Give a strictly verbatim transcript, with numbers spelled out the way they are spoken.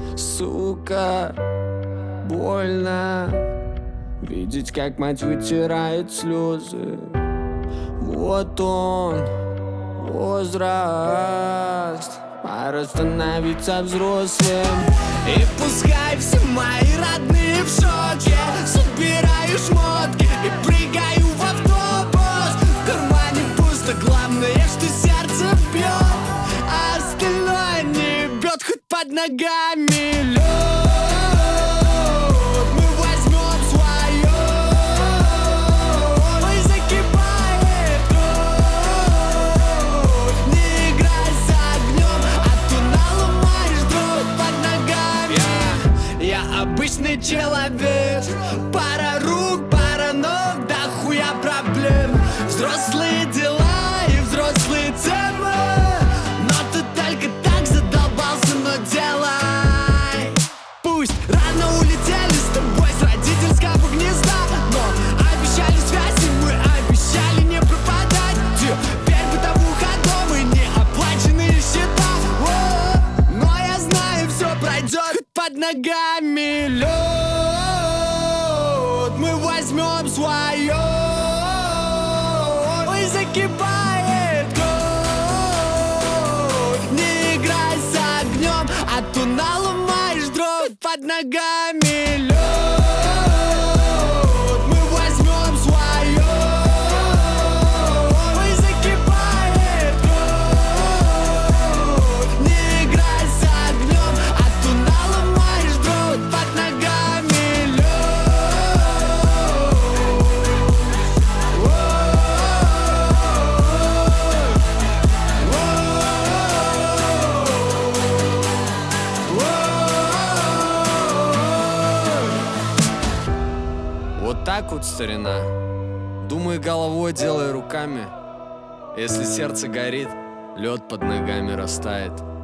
Сука, больно видеть, как мать вытирает слезы. Вот он, возраст, пора становиться взрослым. И пускай все мои родные в шоке, собираю шмотки и прыгаю в автобус. В кармане пусто, главное, что сердце бьет, а остальное не бьет, хоть под ногами лед. Мы возьмем свое, ой, закипает кровь. Не играй с огнем, а то наломаешь дров под ногами. Я, я обычный человек, пара рук, пара ног, да хуя проблем. Взрослые дела и взрослые темы, но ты только так задолбался, но делай. Пусть рано улетели с тобой с родительского гнезда, но обещали связь, и мы обещали не пропадать. Теперь бытовуха дома и неоплаченные счета. О, но я знаю, все пройдет, хоть под ногами лед. Мы возьмем свое, ой, закипает кровь. Не играй с огнем, а то наломаешь дров под ногами лед. Мы возьмем свое, ой, закипает кровь. Не играй с огнем, а то наломаешь дров под ногами лед. Вот так вот, старина. Думай головой, делай руками. Если сердце горит, лед под ногами растает.